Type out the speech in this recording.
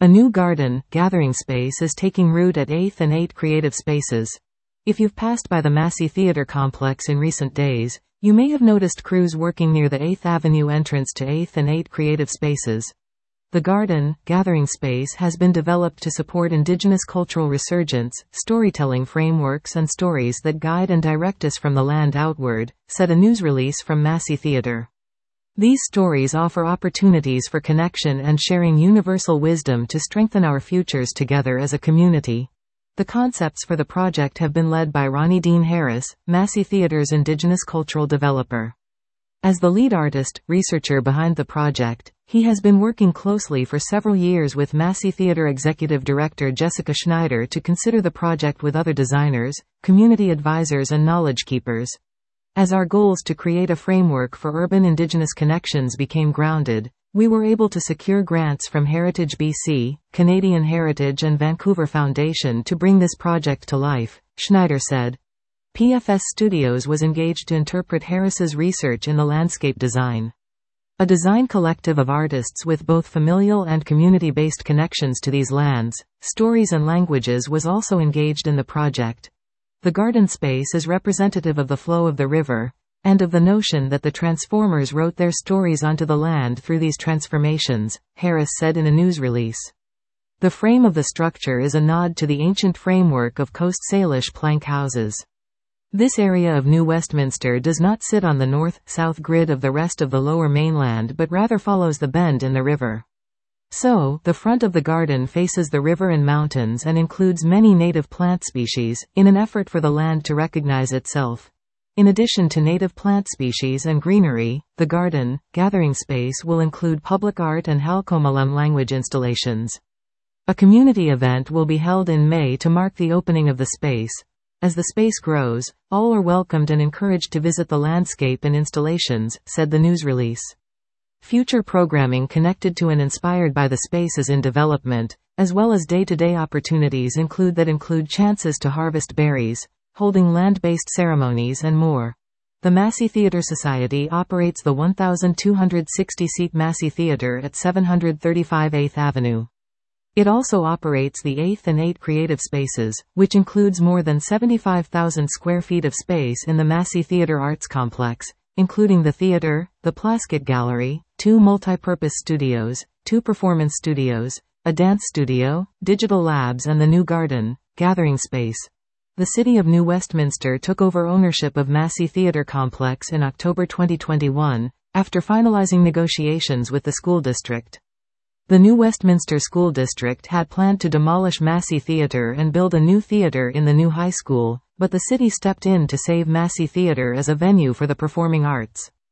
A new garden, gathering space is taking root at 8th and 8 Creative Spaces. If you've passed by the Massey Theatre Complex in recent days, you may have noticed crews working near the 8th Avenue entrance to 8th and 8 Creative Spaces. The garden, gathering space has been developed to support Indigenous cultural resurgence, storytelling frameworks and stories that guide and direct us from the land outward, said a news release from Massey Theatre. These stories offer opportunities for connection and sharing universal wisdom to strengthen our futures together as a community. The concepts for the project have been led by Ronnie Dean Harris, Massey Theatre's Indigenous cultural developer. As the lead artist, researcher behind the project, he has been working closely for several years with Massey Theatre Executive Director Jessica Schneider to consider the project with other designers, community advisors and knowledge keepers. As our goals to create a framework for urban Indigenous connections became grounded, we were able to secure grants from Heritage BC, Canadian Heritage and Vancouver Foundation to bring this project to life, Schneider said. PFS Studios was engaged to interpret Harris's research in the landscape design. A design collective of artists with both familial and community-based connections to these lands, stories and languages was also engaged in the project. The garden space is representative of the flow of the river, and of the notion that the transformers wrote their stories onto the land through these transformations, Harris said in a news release. The frame of the structure is a nod to the ancient framework of Coast Salish plank houses. This area of New Westminster does not sit on the north-south grid of the rest of the Lower Mainland but rather follows the bend in the river. So, the front of the garden faces the river and mountains and includes many native plant species, in an effort for the land to recognize itself. In addition to native plant species and greenery, the garden, gathering space will include public art and Halkomelem language installations. A community event will be held in May to mark the opening of the space. As the space grows, all are welcomed and encouraged to visit the landscape and installations, said the news release. Future programming connected to and inspired by the space is in development, as well as day-to-day opportunities include chances to harvest berries, holding land-based ceremonies and more. The Massey Theatre Society operates the 1,260-seat Massey Theatre at 735 8th Avenue. It also operates the 8th and 8 Creative Spaces, which includes more than 75,000 square feet of space in the Massey Theatre Arts Complex, including the theatre, the Plaskett Gallery, 2 multipurpose studios, 2 performance studios, a dance studio, digital labs and the new garden, gathering space. The City of New Westminster took over ownership of Massey Theatre Complex in October 2021, after finalizing negotiations with the school district. The New Westminster School District had planned to demolish Massey Theatre and build a new theatre in the new high school, but the city stepped in to save Massey Theatre as a venue for the performing arts.